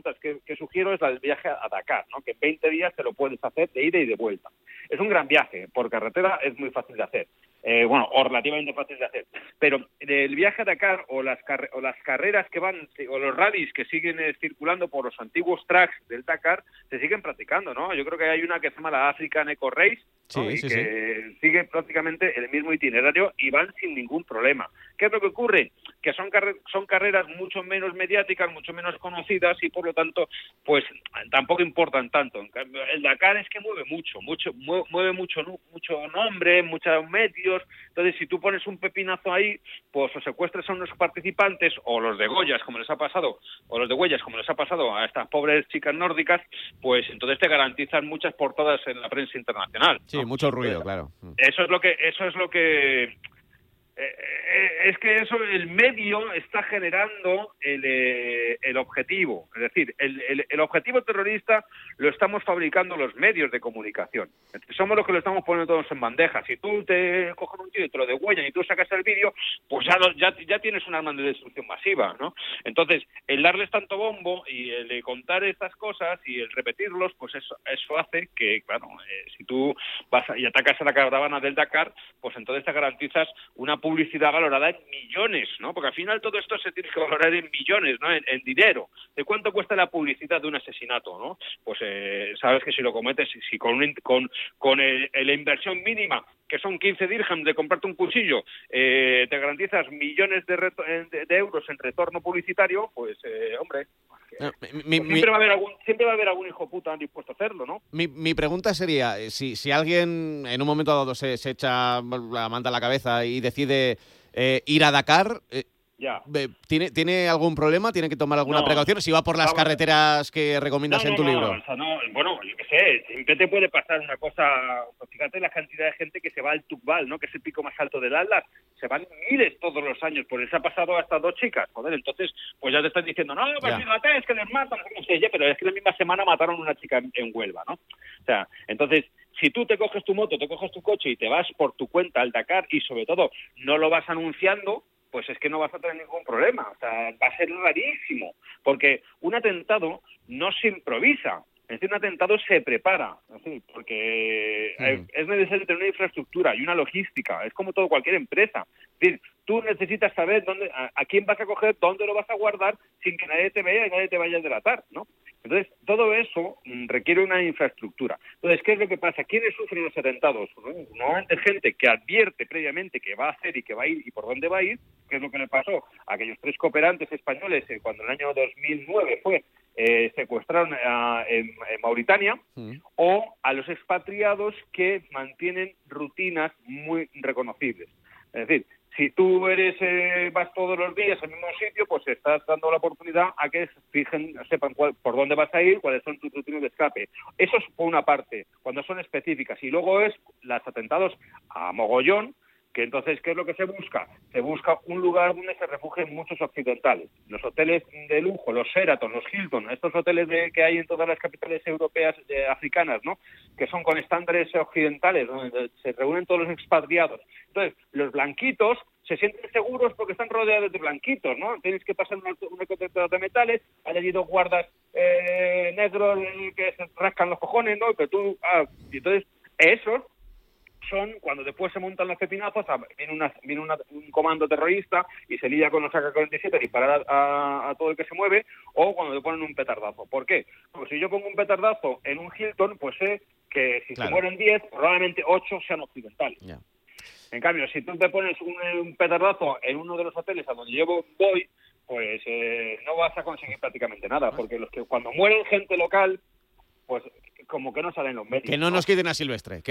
rutas que sugiero es la del viaje a Dakar, ¿no? Que en 20 días te lo puedes hacer de ida y de vuelta. Es un gran viaje, por carretera es muy fácil de hacer. O relativamente fácil de hacer. Pero el viaje a Dakar o las carreras que van, o los rallies que siguen circulando por los antiguos tracks del Dakar, se siguen practicando, ¿no? Yo creo que hay una que se llama la African Eco Race, ¿no? Que sigue prácticamente el mismo itinerario y van sin ningún problema. ¿Qué es lo que ocurre? Que son carreras mucho menos mediáticas, mucho menos conocidas y por lo tanto, pues tampoco importan tanto. En cambio, el Dakar es que mueve mueve mucho nombre, muchos medios. Entonces, si tú pones un pepinazo ahí, pues o secuestras a unos participantes, o los de Goyas, como les ha pasado, o los de Huellas, como les ha pasado a estas pobres chicas nórdicas, pues entonces te garantizan muchas portadas en la prensa internacional, ¿no? Sí, mucho ruido, claro. Eso es lo que es que eso, el medio está generando el objetivo. Es decir, el objetivo terrorista lo estamos fabricando los medios de comunicación. Somos los que lo estamos poniendo todos en bandeja. Si tú te coges un tío y te lo degüellan y tú sacas el vídeo, pues ya tienes un arma de destrucción masiva, ¿no? Entonces, el darles tanto bombo y el contar estas cosas y el repetirlos, pues eso hace que, claro, si tú vas y atacas a la caravana del Dakar, pues entonces te garantizas una publicidad valorada en millones, ¿no? Porque al final todo esto se tiene que valorar en millones, ¿no? En dinero. ¿De cuánto cuesta la publicidad de un asesinato, no? Pues sabes que si lo cometes, si con la inversión mínima, que son 15 dirhams de comprarte un cuchillo, te garantizas millones de euros en retorno publicitario, pues, hombre, siempre va a haber algún hijo puta dispuesto a hacerlo, ¿no? Mi pregunta sería, si alguien en un momento dado se echa la manta a la cabeza y decide ir a Dakar, ¿tiene algún problema? ¿Tiene que tomar alguna precaución? Si va por las carreteras que recomiendas en tu libro. O sea, bueno, yo qué sé, siempre te puede pasar una cosa. Pues fíjate la cantidad de gente que se va al Tukbal, ¿no? Que es el pico más alto del Atlas. Se van miles todos los años, pues les ha pasado a estas 2 chicas. Joder, entonces, pues ya te están diciendo, no, pues fíjate, es que les matan, no sé, pero es que la misma semana mataron a una chica en Huelva, ¿no? O sea, entonces, si tú te coges tu moto, te coges tu coche y te vas por tu cuenta al Dakar y sobre todo no lo vas anunciando, pues es que no vas a tener ningún problema. O sea, va a ser rarísimo, porque un atentado no se improvisa. Es decir, un atentado se prepara, es decir, porque es necesario tener una infraestructura y una logística. Es como cualquier empresa. Es decir, tú necesitas saber a quién vas a coger, dónde lo vas a guardar, sin que nadie te vea y nadie te vaya a delatar, ¿no? Entonces, todo eso requiere una infraestructura. Entonces, ¿qué es lo que pasa? ¿Quiénes sufren los atentados? Normalmente gente que advierte previamente que va a hacer y que va a ir y por dónde va a ir, que es lo que le pasó a aquellos 3 cooperantes españoles cuando en el año 2009 secuestraron en Mauritania, o a los expatriados que mantienen rutinas muy reconocibles. Es decir, si tú vas todos los días al mismo sitio, pues estás dando la oportunidad a que sepan por dónde vas a ir, cuáles son tus rutinas de escape. Eso es por una parte, cuando son específicas. Y luego es los atentados a mogollón, que entonces, ¿qué es lo que se busca? Se busca un lugar donde se refugien muchos occidentales. Los hoteles de lujo, los Sheraton, los Hilton, estos hoteles que hay en todas las capitales europeas africanas, ¿no? Que son con estándares occidentales, donde se reúnen todos los expatriados. Entonces, los blanquitos se sienten seguros porque están rodeados de blanquitos, ¿no? Tienes que pasar un detector de metales, hay allí 2 guardas negros que se rascan los cojones, ¿no? Y entonces, esos son cuando después se montan los pepinazos, viene un comando terrorista y se lía con los AK-47 a disparar a todo el que se mueve, o cuando le ponen un petardazo. ¿Por qué? Porque si yo pongo un petardazo en un Hilton, pues sé que si se mueren 10, probablemente 8 sean occidentales. En cambio, si tú te pones un petardazo en uno de los hoteles a donde yo voy, pues no vas a conseguir prácticamente nada, porque cuando mueren gente local, pues como que no salen los medios. Que no nos quiten a Silvestre,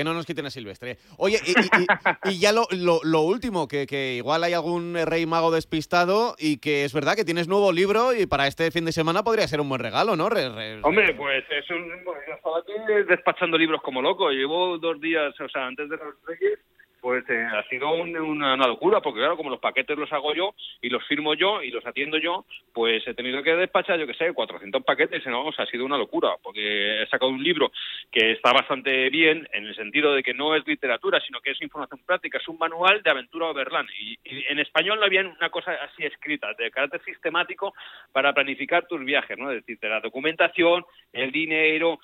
Oye, y ya lo último, que igual hay algún rey mago despistado y que es verdad que tienes nuevo libro y para este fin de semana podría ser un buen regalo, ¿no? Hombre, pues yo estaba aquí despachando libros como loco. Llevo 2 días, o sea, antes de los Reyes, pues ha sido una locura, porque claro, como los paquetes los hago yo y los firmo yo y los atiendo yo, pues he tenido que despachar, yo qué sé, 400 paquetes, ¿no? O sea, ha sido una locura, porque he sacado un libro que está bastante bien en el sentido de que no es literatura, sino que es información práctica, es un manual de aventura overland. Y en español no había una cosa así escrita, de carácter sistemático para planificar tus viajes, ¿no? Es decir, de la documentación, el dinero,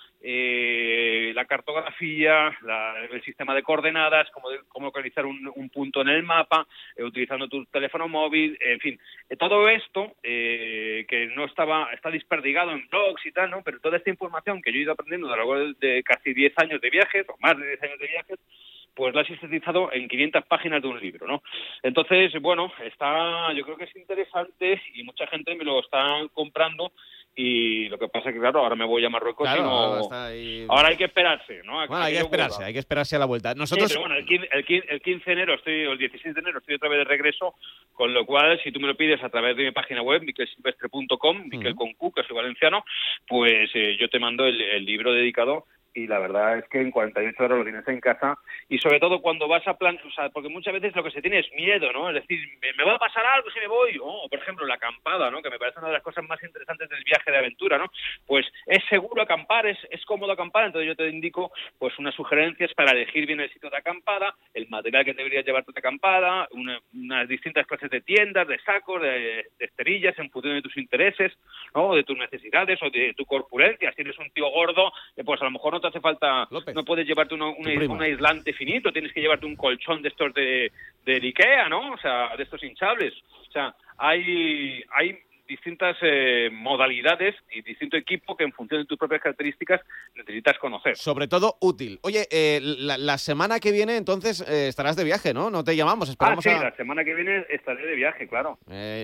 la cartografía, el sistema de coordenadas, cómo localizar un punto en el mapa, utilizando tu teléfono móvil, en fin, todo esto que no está desperdigado en blogs y tal, ¿no? Pero toda esta información que yo he ido aprendiendo a lo largo de casi 10 años de viajes, o más de 10 años de viajes, pues la he sintetizado en 500 páginas de un libro, ¿no? Entonces, bueno, yo creo que es interesante y mucha gente me lo está comprando. Y lo que pasa es que, claro, ahora me voy a Marruecos y no... Ahora hay que esperarse, ¿no? Hay que esperarse a la vuelta. Nosotros... Sí, pero bueno, el 15 de enero o el 16 de enero estoy otra vez de regreso, con lo cual, si tú me lo pides a través de mi página web, miquelsilvestre.com, Miquel con Q, que soy valenciano, pues yo te mando el libro dedicado. Y la verdad es que en 48 horas lo tienes en casa, y sobre todo cuando vas a porque muchas veces lo que se tiene es miedo, ¿no? Es decir, ¿me va a pasar algo si me voy? O, por ejemplo, la acampada, ¿no? Que me parece una de las cosas más interesantes del viaje de aventura, ¿no? Pues es seguro acampar, es cómodo acampar, entonces yo te indico pues unas sugerencias para elegir bien el sitio de acampada, el material que deberías llevarte de acampada, unas distintas clases de tiendas, de sacos, de esterillas, en función de tus intereses, ¿no? De tus necesidades o de tu corpulencia. Si eres un tío gordo, pues a lo mejor no te hace falta, López, no puedes llevarte un aislante finito, tienes que llevarte un colchón de estos de Ikea, ¿no? O sea, de estos hinchables. O sea, hay distintas modalidades y distinto equipo que en función de tus propias características necesitas conocer. Sobre todo útil. Oye, la semana que viene entonces estarás de viaje, ¿no? No te llamamos, esperamos la semana que viene estaré de viaje, claro.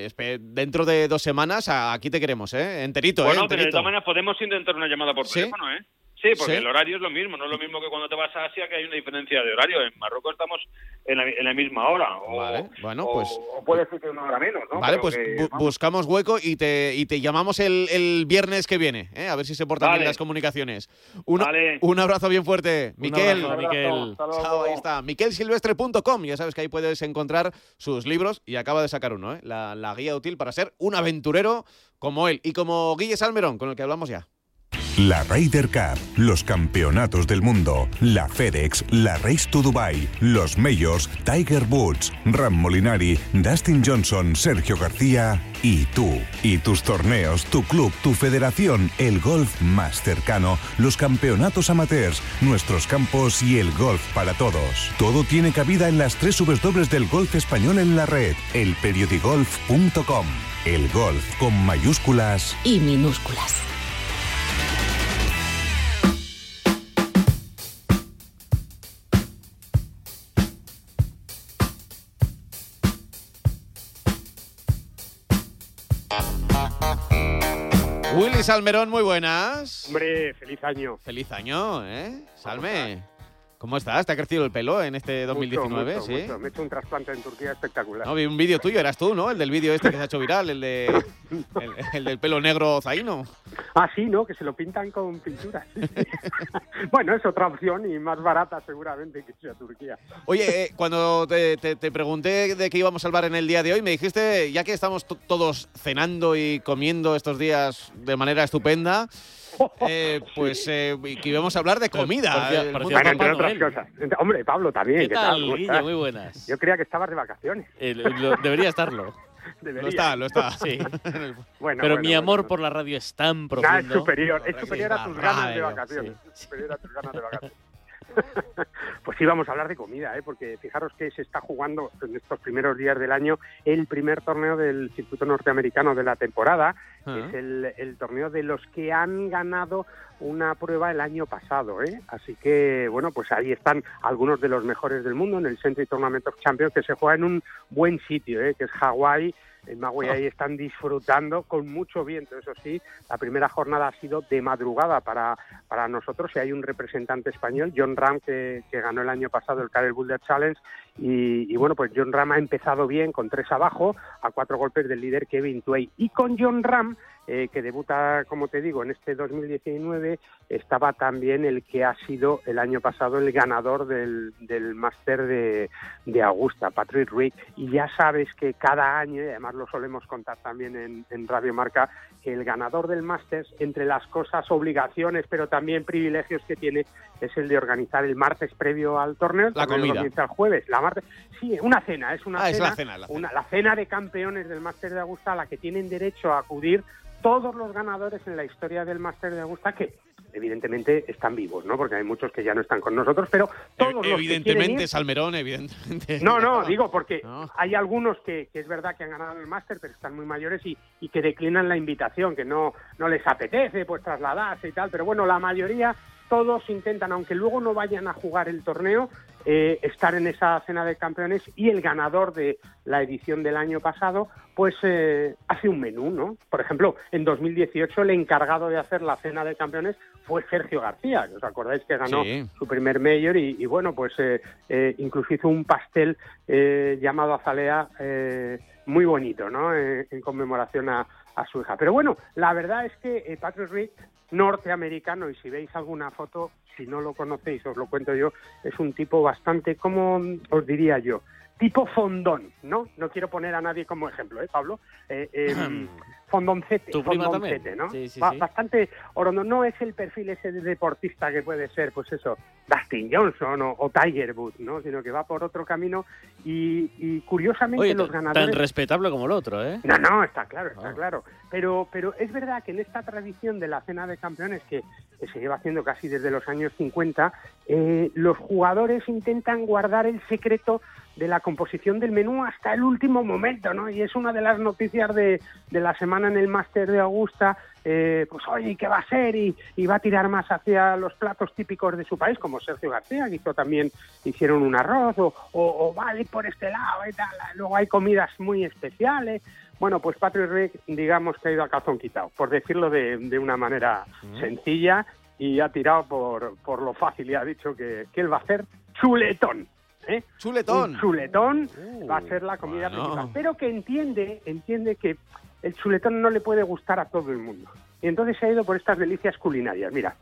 Dentro de 2 semanas aquí te queremos, enterito, bueno, enterito. Pero de todas maneras podemos intentar una llamada por teléfono, ¿eh? Sí, porque el horario es lo mismo, no es lo mismo que cuando te vas a Asia, que hay una diferencia de horario. En Marruecos estamos en la misma hora. Vale, bueno, pues... O puede ser que una hora menos, ¿no? Vale, pues buscamos hueco y te llamamos el viernes que viene, a ver si se portan bien las comunicaciones. Un abrazo bien fuerte. Miquel. Chao, ahí está. miquelsilvestre.com, ya sabes que ahí puedes encontrar sus libros y acaba de sacar uno, la guía útil para ser un aventurero como él y como Guille Salmerón, con el que hablamos ya. La Ryder Cup, los campeonatos del mundo, la FedEx, la Race to Dubai, los Majors, Tiger Woods, Ram Molinari, Dustin Johnson, Sergio García y tú. Y tus torneos, tu club, tu federación, el golf más cercano, los campeonatos amateurs, nuestros campos y el golf para todos. Todo tiene cabida en las 3 W del golf español en la red, elperiodigolf.com. El golf con mayúsculas y minúsculas. Willy Salmerón, muy buenas. Hombre, feliz año. Feliz año, Salme. ¿Cómo estás? ¿Te ha crecido el pelo en este 2019? Mucho. Me he hecho un trasplante en Turquía espectacular. No, vi un vídeo tuyo, eras tú, ¿no? El del vídeo este que se ha hecho viral, el del pelo negro zaino. Ah, sí, ¿no? Que se lo pintan con pinturas. Bueno, es otra opción y más barata seguramente que irse a Turquía. Oye, cuando te pregunté de qué íbamos a hablar en el día de hoy, me dijiste, ya que estamos todos cenando y comiendo estos días de manera estupenda, pues que íbamos a hablar de comida. Bueno, entre otras cosas. Hombre, Pablo, también. ¿Qué tal, Guille? Muy buenas. Yo creía que estabas de vacaciones. Debería estarlo. Lo está. Sí. Pero mi amor por la radio es tan profundo. Es superior a tus ganas de vacaciones. Sí. Superior a tus ganas de vacaciones. Pues sí, vamos a hablar de comida, porque fijaros que se está jugando en estos primeros días del año el primer torneo del circuito norteamericano de la temporada. Es el torneo de los que han ganado una prueba el año pasado, Así que, bueno, pues ahí están algunos de los mejores del mundo en el Century Tournament of Champions, que se juega en un buen sitio, que es Hawái. En Maui ahí están disfrutando con mucho viento, eso sí. La primera jornada ha sido de madrugada para nosotros, y hay un representante español, John Ram, que ganó el año pasado el Carel Boulder Challenge, Y bueno, pues Jon Rahm ha empezado bien con 3 abajo, a 4 golpes del líder Kevin Tway. Y con Jon Rahm, que debuta, como te digo, en este 2019, estaba también el que ha sido el año pasado el ganador del Máster de Augusta, Patrick Reed. Y ya sabes que cada año, y además lo solemos contar también en Radio Marca, que el ganador del Máster, entre las cosas, obligaciones, pero también privilegios que tiene, es el de organizar el martes previo al torneo. La comida. Comienza el jueves. Sí, una cena, es una cena. Es la cena. La cena de campeones del Máster de Augusta, a la que tienen derecho a acudir todos los ganadores en la historia del Máster de Augusta, que evidentemente están vivos, ¿no? Porque hay muchos que ya no están con nosotros, pero todos los evidentemente, que quieren ir... Salmerón, evidentemente. No, digo porque hay algunos que es verdad que han ganado el Máster, pero están muy mayores y que declinan la invitación, que no les apetece pues trasladarse y tal, pero bueno, la mayoría, todos intentan, aunque luego no vayan a jugar el torneo, estar en esa cena de campeones, y el ganador de la edición del año pasado pues hace un menú, ¿no? Por ejemplo, en 2018 el encargado de hacer la cena de campeones fue Sergio García, que os acordáis que ganó su primer Major y bueno, pues incluso hizo un pastel llamado azalea muy bonito, ¿no? En conmemoración a su hija. Pero bueno, la verdad es que Patrick Reed, norteamericano, y si veis alguna foto, si no lo conocéis, os lo cuento yo, es un tipo bastante, ¿cómo os diría yo? Tipo fondón, ¿no? No quiero poner a nadie como ejemplo, Pablo? Fondoncete, ¿no? Sí. Bastante orondo. No es el perfil ese de deportista que puede ser, pues eso, Dustin Johnson o Tiger Woods, ¿no? Sino que va por otro camino y curiosamente. Oye, los ganadores... tan respetable como el otro, ¿eh? No, está claro. Pero es verdad que en esta tradición de la cena de campeones que se lleva haciendo casi desde los años 50, los jugadores intentan guardar el secreto de la composición del menú hasta el último momento, ¿no? Y es una de las noticias de la semana en el Máster de Augusta, pues oye, ¿qué va a ser? Y va a tirar más hacia los platos típicos de su país, como Sergio García, que hicieron un arroz, o va a ir por este lado y tal. Luego hay comidas muy especiales. Bueno, pues Patrick Reed, digamos que ha ido a calzón quitado, por decirlo de una manera sencilla, y ha tirado por lo fácil y ha dicho que él va a hacer chuletón. Chuletón. Un chuletón va a ser la comida principal, pero que entiende que el chuletón no le puede gustar a todo el mundo. Y entonces se ha ido por estas delicias culinarias. Mira,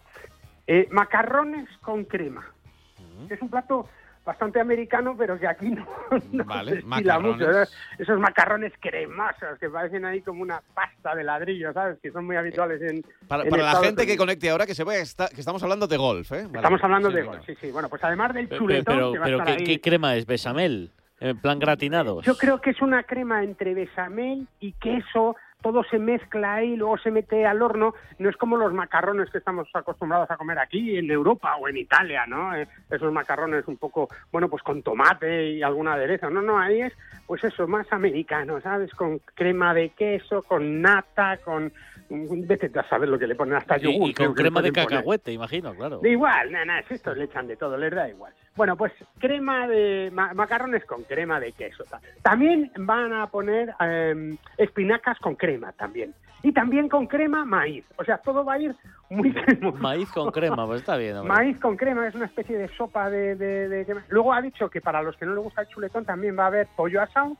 macarrones con crema. Es un plato bastante americano, pero que aquí no vale, se estila mucho. Esos macarrones cremosos que parecen ahí como una pasta de ladrillo, ¿sabes? Que son muy habituales en Para la gente que conecte ahora, que sepa que estamos hablando de golf, ¿eh? Vale. Estamos hablando de golf, sí. Bueno, pues además del chuletón... Pero ¿qué crema es? ¿Bechamel? ¿En plan gratinados? Yo creo que es una crema entre bechamel y queso. Todo se mezcla ahí, luego se mete al horno. No es como los macarrones que estamos acostumbrados a comer aquí en Europa o en Italia, ¿no? Esos macarrones un poco, bueno, pues con tomate y algún aderezo. No, ahí es, pues eso, más americano, ¿sabes? Con crema de queso, con nata, con... Vete a saber lo que le ponen, hasta yogur. Y con crema de cacahuete, imagino, claro. Igual, estos le echan de todo, les da igual. Bueno, pues crema de macarrones con crema de queso. También van a poner espinacas con crema también. Y también con crema maíz. O sea, todo va a ir muy cremoso. Maíz con crema, pues está bien. Hombre. Maíz con crema, es una especie de sopa de crema. Luego ha dicho que para los que no les gusta el chuletón también va a haber pollo asado.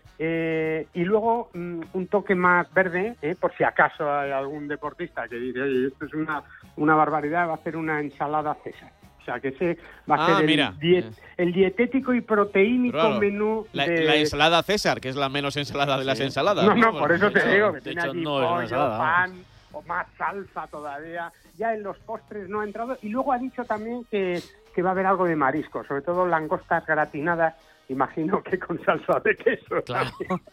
Y luego un toque más verde, por si acaso hay algún deportista que dice, oye, esto es una barbaridad, va a hacer una ensalada César. O sea, que ese va a ser el dietético y proteínico menú la ensalada César, que es la menos ensalada de las ensaladas. No, por eso te digo, que de tiene hecho, aquí no es pollo, ensalada, pan, o más salsa todavía. Ya en los postres no ha entrado. Y luego ha dicho también que va a haber algo de marisco, sobre todo langostas gratinadas, imagino que con salsa de queso. Claro.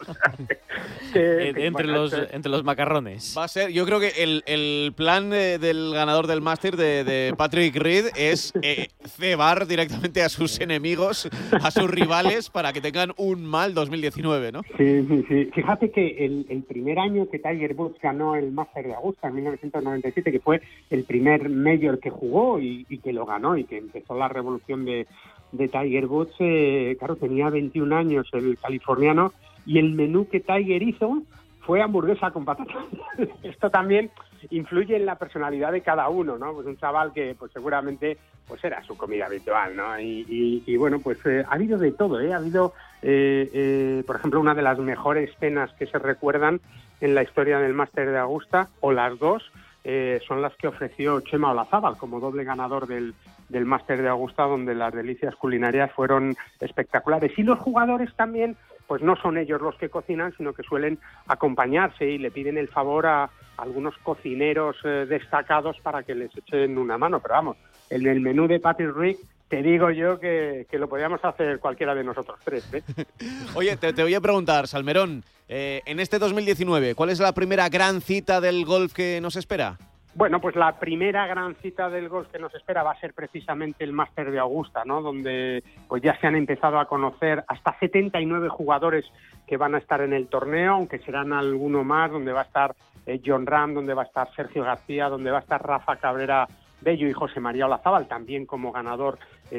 Entre los macarrones. Va a ser, yo creo que el plan del ganador del Máster de Patrick Reed es cebar directamente a sus enemigos, a sus rivales, para que tengan un mal 2019, ¿no? Sí. Fíjate que el primer año que Tiger Woods ganó el Máster de Augusta, en 1997, que fue el primer Major que jugó y que lo ganó y que empezó la revolución de Tiger Woods, claro, tenía 21 años el californiano, y el menú que Tiger hizo fue hamburguesa con patatas. Esto también influye en la personalidad de cada uno, ¿no? Pues un chaval que pues seguramente pues era su comida habitual, ¿no? Y bueno, pues ha habido de todo, ¿eh? Ha habido, por ejemplo, una de las mejores cenas que se recuerdan en la historia del Máster de Augusta, o las dos, son las que ofreció Chema Olazábal como doble ganador del Máster de Augusta, donde las delicias culinarias fueron espectaculares. Y los jugadores también, pues no son ellos los que cocinan, sino que suelen acompañarse y le piden el favor a algunos cocineros destacados para que les echen una mano. Pero vamos, en el menú de Patrick Reed, te digo yo que lo podríamos hacer cualquiera de nosotros tres, ¿eh? Oye, te voy a preguntar, Salmerón, en este 2019, ¿cuál es la primera gran cita del golf que nos espera? Bueno, pues la primera gran cita del golf que nos espera va a ser precisamente el Máster de Augusta, ¿no? Donde pues ya se han empezado a conocer hasta 79 jugadores que van a estar en el torneo, aunque serán alguno más, donde va a estar Jon Rahm, donde va a estar Sergio García, donde va a estar Rafa Cabrera Bello y José María Olazábal, también como ganador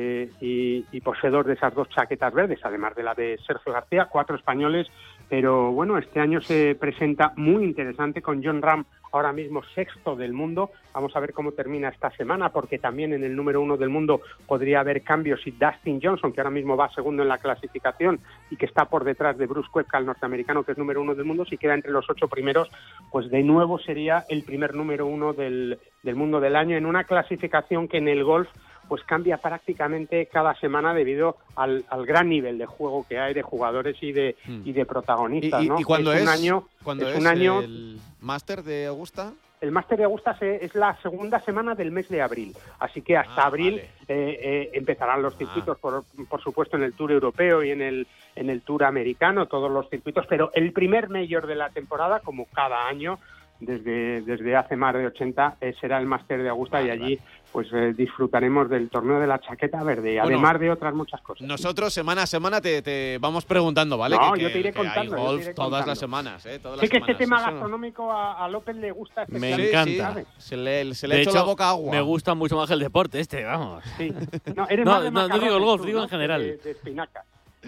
y poseedor de esas dos chaquetas verdes, además de la de Sergio García, 4 españoles. Pero bueno, este año se presenta muy interesante con Jon Rahm ahora mismo 6º del mundo. Vamos a ver cómo termina esta semana, porque también en el número 1 del mundo podría haber cambios y Dustin Johnson, que ahora mismo va 2º en la clasificación y que está por detrás de Bruce Koepka, el norteamericano, que es número 1 del mundo, si queda entre los 8 primeros, pues de nuevo sería el primer número 1 del mundo del año, en una clasificación que en el golf pues cambia prácticamente cada semana debido al gran nivel de juego que hay de jugadores y de protagonistas, ¿no? ¿Y cuándo es? ¿Cuándo es un año el Máster de Augusta? El Máster de Augusta es la segunda semana del mes de abril, así que hasta abril empezarán los circuitos, por supuesto en el Tour Europeo y en el Tour Americano, todos los circuitos, pero el primer Major de la temporada, como cada año, desde hace más de 80, será el Máster de Augusta, y allí pues disfrutaremos del torneo de la chaqueta verde, además de otras muchas cosas. Nosotros semana a semana te vamos preguntando, ¿vale? No, yo te iré contando. Hay golf todas las semanas, Sé que este tema gastronómico a López le gusta. Me encanta. Se le ha hecho la boca agua. Me gusta mucho más el deporte vamos. Sí. No digo el golf, digo en general. De espinacas.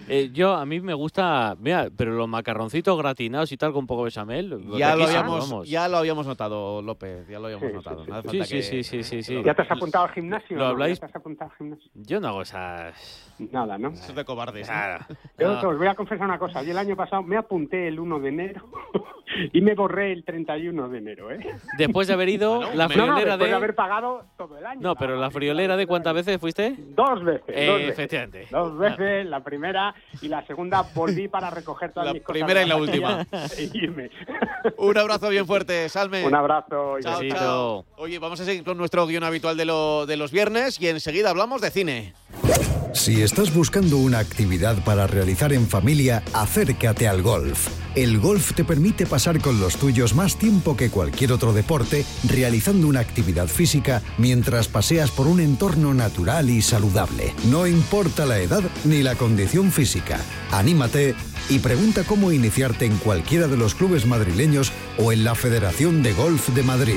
A mí me gusta, mira, pero los macarroncitos gratinados y tal con poco bechamel. Ya lo habíamos notado, López, ya lo habíamos notado. No hace falta Sí. ¿Ya te has apuntado al gimnasio? ¿Lo habláis? ¿Ya te has apuntado al gimnasio? Yo no hago esas... Nada, ¿no? Eso es de cobardes. Claro. Yo os voy a confesar una cosa. Yo el año pasado me apunté el 1 de enero y me borré el 31 de enero, ¿eh? Después de haber ido, la friolera después de haber pagado todo el año. No, pero la friolera de ¿cuántas veces fuiste? 2 veces. Efectivamente. 2 veces, la primera y la segunda volví para recoger todas mis cosas. La primera y la última. E irme. Un abrazo bien fuerte, Salme. Un abrazo. Chao. Oye, vamos a seguir con nuestro guión habitual de los viernes y enseguida hablamos de cine. Si estás buscando una actividad para realizar en familia, acércate al golf. El golf te permite pasar con los tuyos más tiempo que cualquier otro deporte, realizando una actividad física mientras paseas por un entorno natural y saludable. No importa la edad ni la condición física. Anímate y pregunta cómo iniciarte en cualquiera de los clubes madrileños o en la Federación de Golf de Madrid.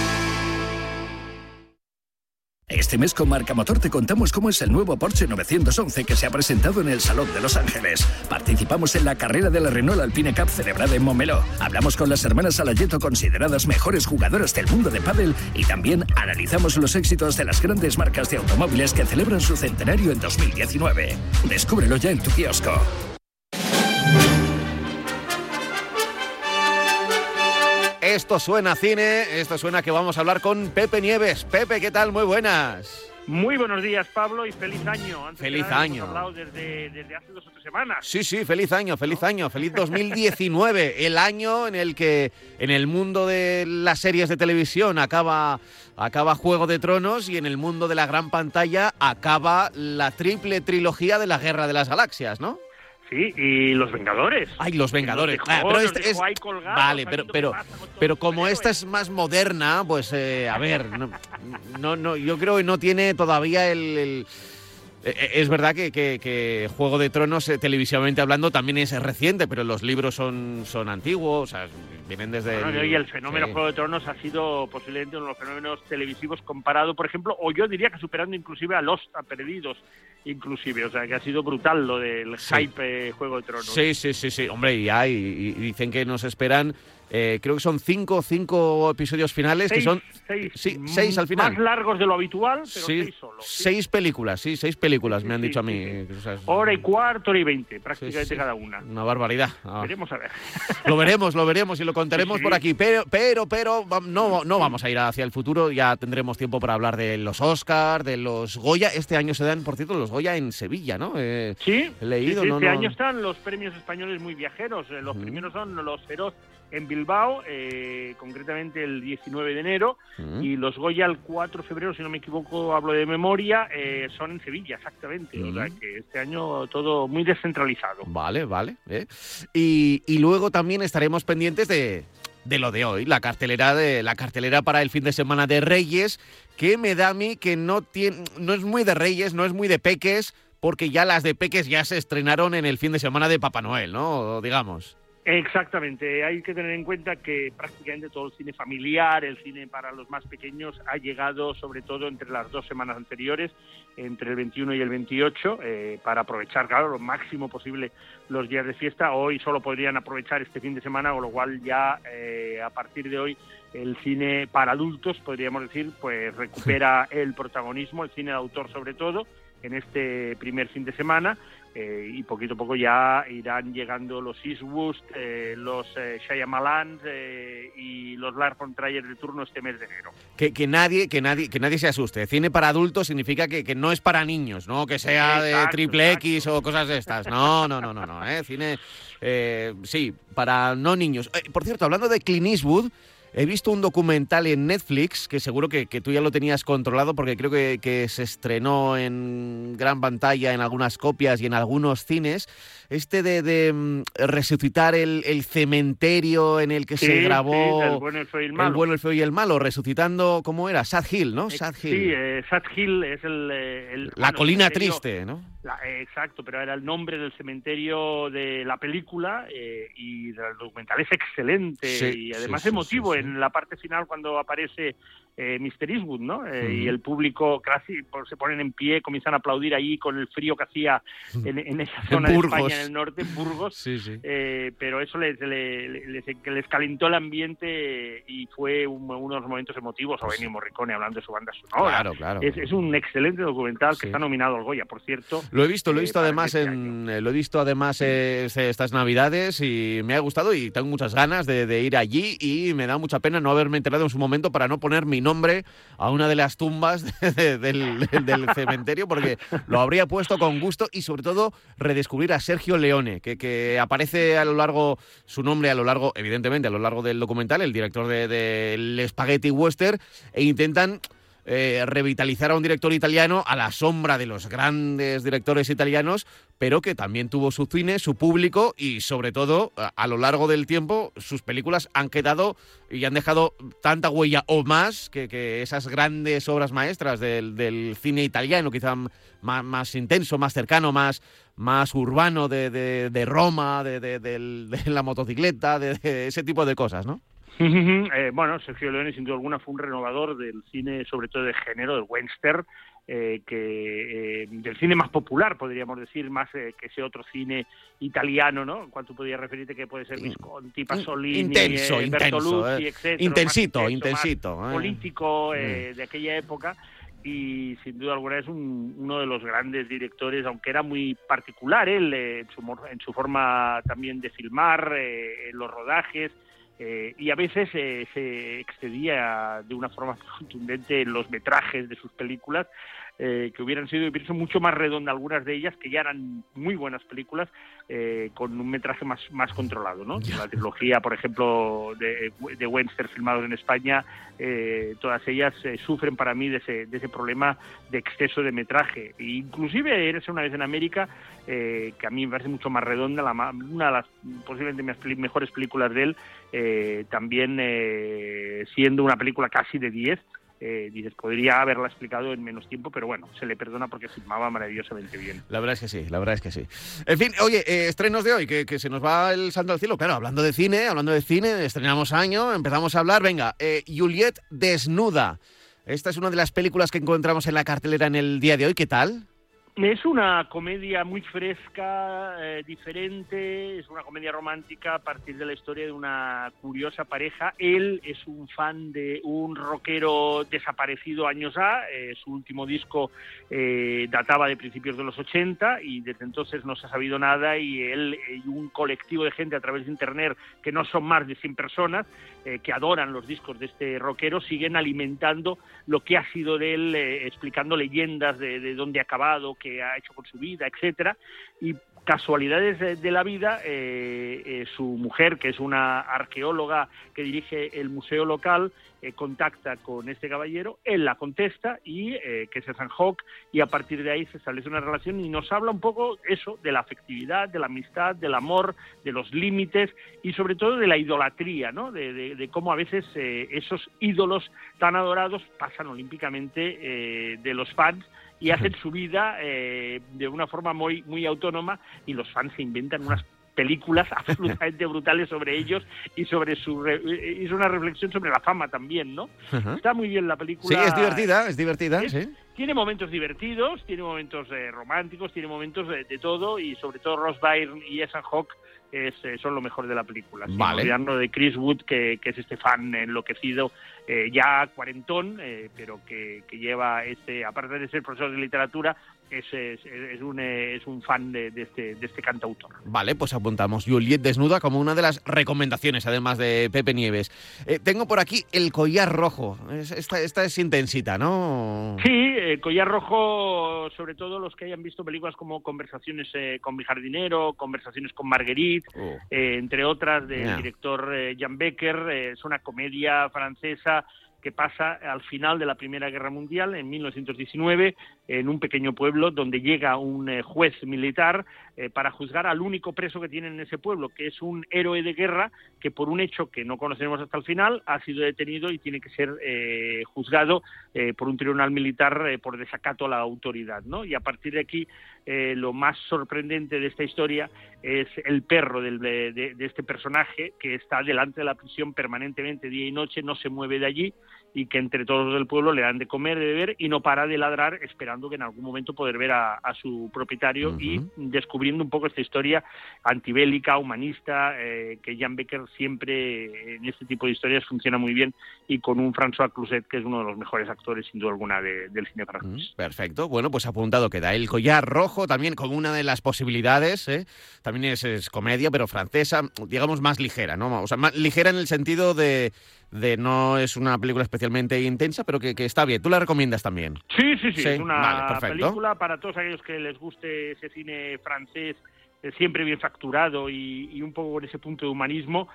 Este mes con Marca Motor te contamos cómo es el nuevo Porsche 911 que se ha presentado en el Salón de Los Ángeles. Participamos en la carrera de la Renault Alpine Cup celebrada en Montmeló. Hablamos con las hermanas Alayeto, consideradas mejores jugadoras del mundo de pádel, y también analizamos los éxitos de las grandes marcas de automóviles que celebran su centenario en 2019. Descúbrelo ya en tu kiosco. Esto suena a cine, esto suena que vamos a hablar con Pepe Nieves. Pepe, ¿qué tal? Muy buenas. Muy buenos días, Pablo, y feliz año. Feliz año. Hemos hablado desde hace 2 o 3 semanas. Sí, feliz año, feliz 2019, el año en el que en el mundo de las series de televisión acaba Juego de Tronos y en el mundo de la gran pantalla acaba la triple trilogía de la Guerra de las Galaxias, ¿no? Sí, y Los Vengadores. Ay, Los Vengadores. Pero como esta es más moderna, pues a ver, no, yo creo que no tiene todavía es verdad que Juego de Tronos, televisivamente hablando, también es reciente, pero los libros son antiguos, o sea, vienen desde... Y el fenómeno Juego de Tronos ha sido posiblemente uno de los fenómenos televisivos comparado, por ejemplo, o yo diría que superando inclusive a Lost, a Perdidos, inclusive, o sea, que ha sido brutal lo del hype Juego de Tronos. Sí, hombre, y dicen que nos esperan creo que son cinco episodios finales, que son 6 al final. Más largos de lo habitual, pero sí, 6 solo. 6 películas, me han dicho a mí. Sí. O sea, hora y cuarto, hora y 20, prácticamente cada una. Una barbaridad. Veremos a ver. Lo veremos y lo contaremos por aquí, pero no vamos a ir hacia el futuro, ya tendremos tiempo para hablar de los Oscars, de los Goya. Este año se dan, por cierto, los Goya en Sevilla, ¿no? Sí, he leído, este año están los premios españoles muy viajeros. Los primeros son los Feroz en Bilbao, concretamente el 19 de enero, y los Goya el 4 de febrero, si no me equivoco, hablo de memoria, son en Sevilla, exactamente. O sea que este año todo muy descentralizado. Vale. Y luego también estaremos pendientes de lo de hoy, la cartelera para el fin de semana de Reyes, que me da a mí que no es muy de Reyes, no es muy de Peques, porque ya las de Peques ya se estrenaron en el fin de semana de Papá Noel, ¿no? Digamos. Exactamente, hay que tener en cuenta que prácticamente todo el cine familiar, el cine para los más pequeños, ha llegado sobre todo entre las 2 semanas anteriores, entre el 21 y el 28, para aprovechar, claro, lo máximo posible los días de fiesta. Hoy solo podrían aprovechar este fin de semana, con lo cual ya a partir de hoy el cine para adultos, podríamos decir, pues recupera el protagonismo, el cine de autor sobre todo, en este primer fin de semana. Y poquito a poco ya irán llegando los Eastwood, los Shyamalan y los Lars von Trier de turno este mes de enero. Que nadie se asuste. Cine para adultos significa que no es para niños, ¿no? Que sea de triple X o cosas de estas. No. Cine, sí, para no niños. Por cierto, hablando de Clint Eastwood, he visto un documental en Netflix, que seguro que tú ya lo tenías controlado, porque creo que se estrenó en gran pantalla en algunas copias y en algunos cines, de resucitar el cementerio en el que se grabó El bueno, el feo y el malo. El bueno, el feo y el malo, resucitando, ¿cómo era? Sad Hill, ¿no? Sad Hill. Sí, Sad Hill es la colina triste, ¿no? Exacto, pero era el nombre del cementerio de la película, y el documental es excelente y además emotivo. En la parte final, cuando aparece Mr. Eastwood, ¿no? Y el público casi se ponen en pie, comienzan a aplaudir ahí con el frío que hacía en esa zona de España, en el norte, en Burgos. Pero eso les calentó el ambiente y fue unos momentos emotivos. O Ennio Morricone hablando de su banda sonora. Claro. Es un excelente documental que está nominado al Goya, por cierto. Lo he visto además estas Navidades y me ha gustado y tengo muchas ganas de ir allí, y me da mucha pena no haberme enterado en su momento para no poner mi nombre a una de las tumbas del cementerio, porque lo habría puesto con gusto, y sobre todo redescubrir a Sergio Leone, que aparece su nombre evidentemente a lo largo del documental, el director del Spaghetti Western, e intentan revitalizar a un director italiano a la sombra de los grandes directores italianos, pero que también tuvo su cine, su público, y sobre todo a lo largo del tiempo sus películas han quedado y han dejado tanta huella o más que esas grandes obras maestras del cine italiano, quizá más intenso, más cercano, más urbano, de Roma, de la motocicleta, de ese tipo de cosas, ¿no? Bueno, Sergio Leone sin duda alguna fue un renovador del cine, sobre todo de género, del western, del cine más popular, podríamos decir, más que ese otro cine italiano, ¿no? Cuando tú podías referirte que puede ser Visconti, Pasolini, Bertolucci, etcétera, intensito, más político de aquella época. Y sin duda alguna es uno de los grandes directores, aunque era muy particular él en su forma también de filmar, en los rodajes. Y a veces se excedía de una forma contundente en los metrajes de sus películas, que hubieran sido mucho más redondas algunas de ellas, que ya eran muy buenas películas, con un metraje más controlado, ¿no? La trilogía, por ejemplo, de western filmados en España, todas ellas sufren para mí de ese problema de exceso de metraje. E inclusive Érase una vez en América, que a mí me parece mucho más redonda, una de las posiblemente mejores películas de él, también siendo una película casi de 10, dices, podría haberla explicado en menos tiempo, pero bueno, se le perdona porque filmaba maravillosamente bien. La verdad es que sí. En fin, oye, estrenos de hoy, que se nos va el santo al cielo. Claro, hablando de cine, estrenamos año, empezamos a hablar, venga, Juliette desnuda. Esta es una de las películas que encontramos en la cartelera en el día de hoy, ¿qué tal? Es una comedia muy fresca, diferente, es una comedia romántica a partir de la historia de una curiosa pareja. Él es un fan de un rockero desaparecido años su último disco databa de principios de los 80 y desde entonces no se ha sabido nada, y él y un colectivo de gente a través de internet, que no son más de 100 personas, que adoran los discos de este rockero, siguen alimentando lo que ha sido de él, explicando leyendas de dónde ha acabado, qué ha hecho con su vida, etcétera. Y casualidades de la vida, su mujer, que es una arqueóloga que dirige el museo local, contacta con este caballero, él la contesta, y que es Ethan Hawke, y a partir de ahí se establece una relación y nos habla un poco eso, de la afectividad, de la amistad, del amor, de los límites y sobre todo de la idolatría, ¿no? De cómo a veces esos ídolos tan adorados pasan olímpicamente de los fans y hacen su vida de una forma muy, muy autónoma, y los fans se inventan unas películas absolutamente brutales sobre ellos y sobre es una reflexión sobre la fama también, ¿no? Uh-huh. Está muy bien la película. Sí, es divertida, sí. Tiene momentos divertidos, tiene momentos románticos, tiene momentos de todo, y sobre todo Ross Byrne y Ethan Hawke son lo mejor de la película. Vale. Sin olvidarnos de Chris Wood, que es este fan enloquecido, ya cuarentón, pero que lleva aparte de ser profesor de literatura, es un fan de este cantautor. Vale, pues apuntamos Juliette desnuda como una de las recomendaciones, además de Pepe Nieves. Tengo por aquí El collar rojo. Esta es intensita, ¿no? Sí, Collar rojo, sobre todo los que hayan visto películas como Conversaciones con mi jardinero, Conversaciones con Marguerite, entre otras, del director Jan Becker. Es una comedia francesa que pasa al final de la Primera Guerra Mundial, en 1919, en un pequeño pueblo donde llega un juez militar para juzgar al único preso que tienen en ese pueblo, que es un héroe de guerra que, por un hecho que no conoceremos hasta el final, ha sido detenido y tiene que ser juzgado por un tribunal militar por desacato a la autoridad, ¿no? Y a partir de aquí, lo más sorprendente de esta historia es el perro de este personaje, que está delante de la prisión permanentemente, día y noche, no se mueve de allí, y que entre todos los del pueblo le dan de comer, de beber, y no para de ladrar, esperando que en algún momento poder ver a su propietario. Uh-huh. Y descubriendo un poco esta historia antibélica, humanista, que Jan Becker siempre en este tipo de historias funciona muy bien, y con un François Cluzet, que es uno de los mejores actores sin duda alguna del cine francés. Perfecto, bueno, pues apuntado queda. El collar rojo también con una de las posibilidades, también es comedia, pero francesa, digamos más ligera, ¿no? O sea, más ligera en el sentido de no es una película especialmente intensa, pero que está bien. ¿Tú la recomiendas también? Sí. Es una película para todos aquellos que les guste ese cine francés, siempre bien facturado y un poco con ese punto de humanismo,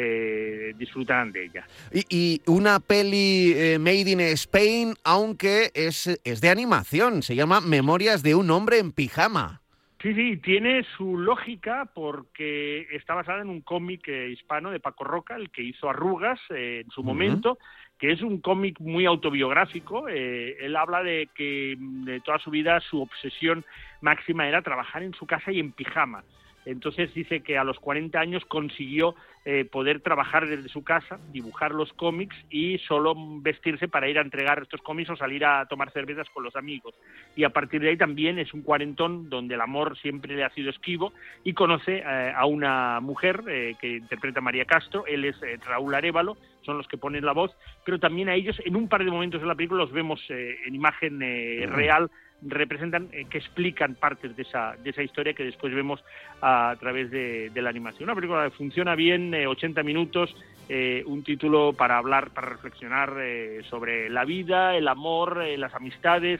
disfrutarán de ella. Y una peli made in Spain, aunque es de animación, se llama Memorias de un hombre en pijama. Sí, tiene su lógica porque está basada en un cómic hispano de Paco Roca, el que hizo Arrugas en su momento, que es un cómic muy autobiográfico. Él habla de que de toda su vida su obsesión máxima era trabajar en su casa y en pijama. Entonces dice que a los 40 años consiguió poder trabajar desde su casa, dibujar los cómics y solo vestirse para ir a entregar estos cómics o salir a tomar cervezas con los amigos. Y a partir de ahí también es un cuarentón donde el amor siempre le ha sido esquivo, y conoce a una mujer que interpreta a María Castro. Él es Raúl Arévalo, son los que ponen la voz, pero también a ellos en un par de momentos de la película los vemos en imagen real, representan, que explican partes de esa historia que después vemos a través de la animación. Una película que funciona bien, 80 minutos, un título para hablar, para reflexionar sobre la vida, el amor, las amistades,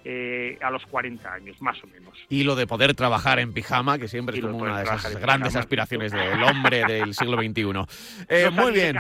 a los 40 años, más o menos. Y lo de poder trabajar en pijama, que siempre es como una de esas grandes aspiraciones del hombre del siglo XXI. Muy bien.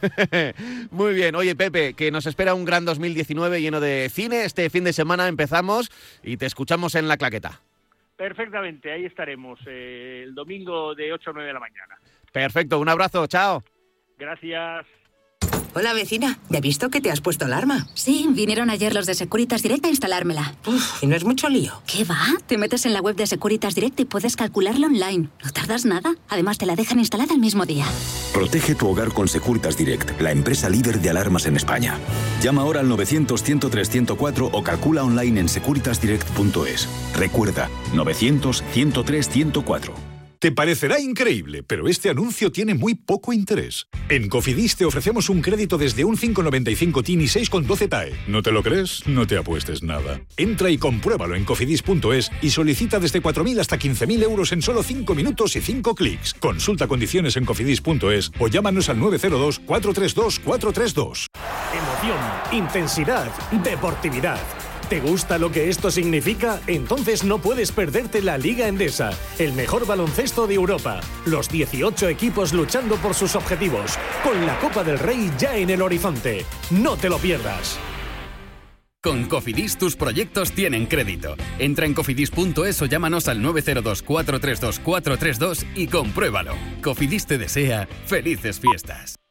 Muy bien. Oye, Pepe, que nos espera un gran 2019 lleno de cine. Este fin de semana empezamos y te escuchamos en La Claqueta. Perfectamente, ahí estaremos el domingo de 8 a 9 de la mañana. Perfecto, un abrazo, chao. Gracias. Hola, vecina. ¿Ya he visto que te has puesto alarma? Sí, vinieron ayer los de Securitas Direct a instalármela. ¿Y no es mucho lío? ¿Qué va? Te metes en la web de Securitas Direct y puedes calcularlo online. No tardas nada. Además, te la dejan instalada el mismo día. Protege tu hogar con Securitas Direct, la empresa líder de alarmas en España. Llama ahora al 900-103-104 o calcula online en securitasdirect.es. Recuerda, 900-103-104. Te parecerá increíble, pero este anuncio tiene muy poco interés. En Cofidis te ofrecemos un crédito desde un 5,95 TIN y 6,12 TAE. ¿No te lo crees? No te apuestes nada. Entra y compruébalo en cofidis.es y solicita desde 4.000 hasta 15.000 euros en solo 5 minutos y 5 clics. Consulta condiciones en cofidis.es o llámanos al 902 432 432. Emoción, intensidad, deportividad. ¿Te gusta lo que esto significa? Entonces no puedes perderte la Liga Endesa, el mejor baloncesto de Europa. Los 18 equipos luchando por sus objetivos, con la Copa del Rey ya en el horizonte. No te lo pierdas. Con Cofidis tus proyectos tienen crédito. Entra en cofidis.es o llámanos al 902 432 432 y compruébalo. Cofidis te desea felices fiestas.